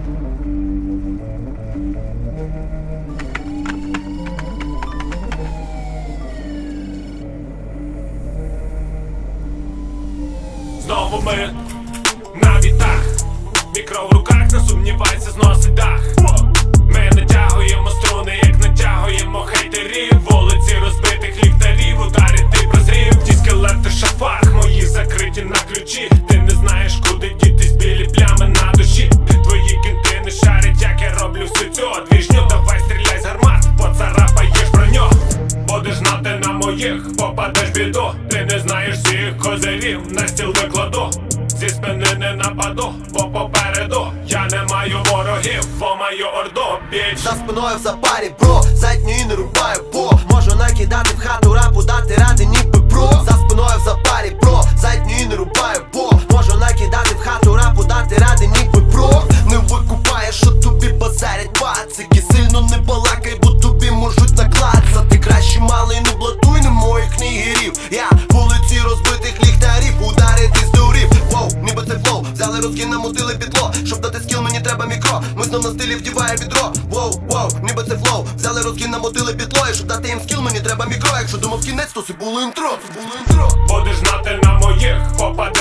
Знову ми на вітах, мікро в руках, не сумнівайся, зносить дах. Ми натягуємо струни, як натягуємо хейтерів. Вулиці розбитих ліхтарів, ударить ти прозрів. Ті скелети в шафах, мої закриті на ключі. Ти не знаєш, куди дітись, білі плями на душі. Твої кінти не шарять, як я роблю всю цю двіжню. Давай стріляй з гармат, поцарапаєш броню. Будеш знати на моїх, попадеш в біду. Ти не знаєш всіх козирів, на стіл викладу. Зі спини не нападу, бо попереду я не маю ворогів, бо маю орду, біч. За спиною в запарі, бро, задньої не рубаю, бо можу накидати в хату рапу, дати ради ніби бро. За спиною в запарі, бро, задньої не рубаю, бо можу накидати в хату рапу, дати ради ніби бро. Не викупаєш, що тобі базарять пацики. Сильно не балакай, бо тобі можуть наклацати. Краще малий не блатуй, не моїх книгерів. Я вулиці розбитих ліхтарів, ударити з дурів. Воу, ніби це флоу, взяли розкін, намотили підло. Щоб дати скіл, мені треба мікро. Ми знов на стилі вдіває відро. Воу, воу, ніби це флоу, взяли розкін, намотили підло. І щоб дати їм скіл, мені треба мікро. Якщо думав кінець, то це було інтро. Будеш знати на моїх, попадеш